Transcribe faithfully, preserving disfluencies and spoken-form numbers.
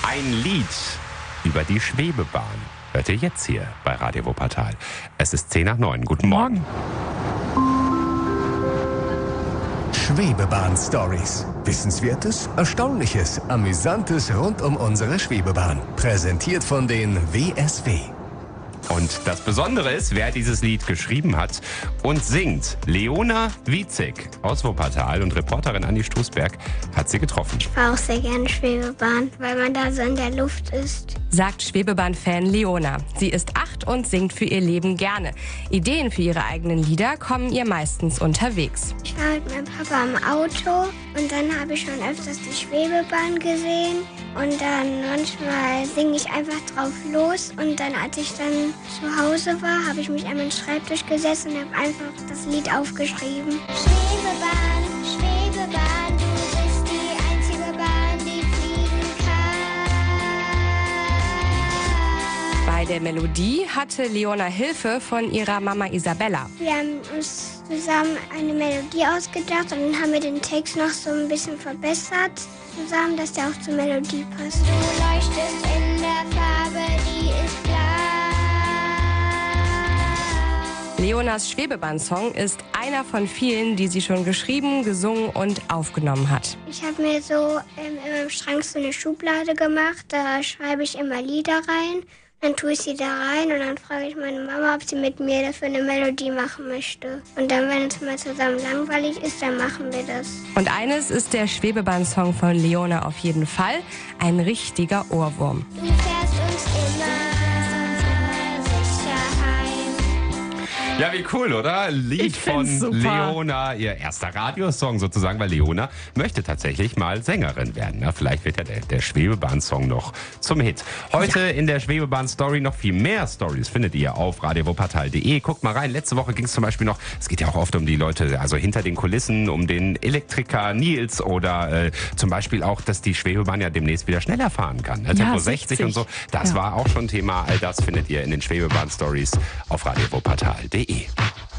Ein Lied über die Schwebebahn hört ihr jetzt hier bei Radio Wuppertal. Es ist zehn nach neun. Guten Morgen. Schwebebahn-Stories. Wissenswertes, Erstaunliches, Amüsantes rund um unsere Schwebebahn. Präsentiert von den W S W. Und das Besondere ist, wer dieses Lied geschrieben hat und singt. Leona Witzig aus Wuppertal und Reporterin Andi Strußberg hat sie getroffen. Ich fahre auch sehr gerne Schwebebahn, weil man da so in der Luft ist. Sagt Schwebebahn-Fan Leona. Sie ist acht und singt für ihr Leben gerne. Ideen für ihre eigenen Lieder kommen ihr meistens unterwegs. Ich war mit meinem Papa im Auto und dann habe ich schon öfters die Schwebebahn gesehen. Und dann manchmal singe ich einfach drauf los. Und dann, als ich dann zu Hause war, habe ich mich an meinen Schreibtisch gesetzt und habe einfach das Lied aufgeschrieben. Schwebebahn, Schwebebahn, du bist die einzige Bahn, die fliegen kann. Bei der Melodie hatte Leona Hilfe von ihrer Mama Isabella. Wir haben uns zusammen eine Melodie ausgedacht und dann haben wir den Text noch so ein bisschen verbessert, zusammen, dass der auch zur Melodie passt. Du leuchtest in der Farbe, die ist klar. Leonas Schwebebahn-Song ist einer von vielen, die sie schon geschrieben, gesungen und aufgenommen hat. Ich habe mir so ähm, in meinem Schrank so eine Schublade gemacht, da schreibe ich immer Lieder rein. Dann tue ich sie da rein und dann frage ich meine Mama, ob sie mit mir dafür eine Melodie machen möchte. Und dann, wenn es mal zusammen langweilig ist, dann machen wir das. Und eines ist der Schwebebahn-Song von Leona auf jeden Fall ein richtiger Ohrwurm. Du fährst uns immer sicher heim. Ja, wie cool, oder? Lied Ich von find's super. Leona, ihr erster Radiosong sozusagen, weil Leona möchte tatsächlich mal Sängerin werden. Ja, vielleicht wird ja der, der Schwebebahn-Song noch zum Hit. Heute ja. In der Schwebebahn-Story noch viel mehr Stories findet ihr auf radio wuppertal punkt de. Guckt mal rein. Letzte Woche ging es zum Beispiel noch, es geht ja auch oft um die Leute, also hinter den Kulissen, um den Elektriker Nils oder äh, zum Beispiel auch, dass die Schwebebahn ja demnächst wieder schneller fahren kann. Ne? Tempo Ja, sechzig, sechzig und so. Das ja. war auch schon Thema. All das findet ihr in den Schwebebahn-Stories auf radio wuppertal punkt de.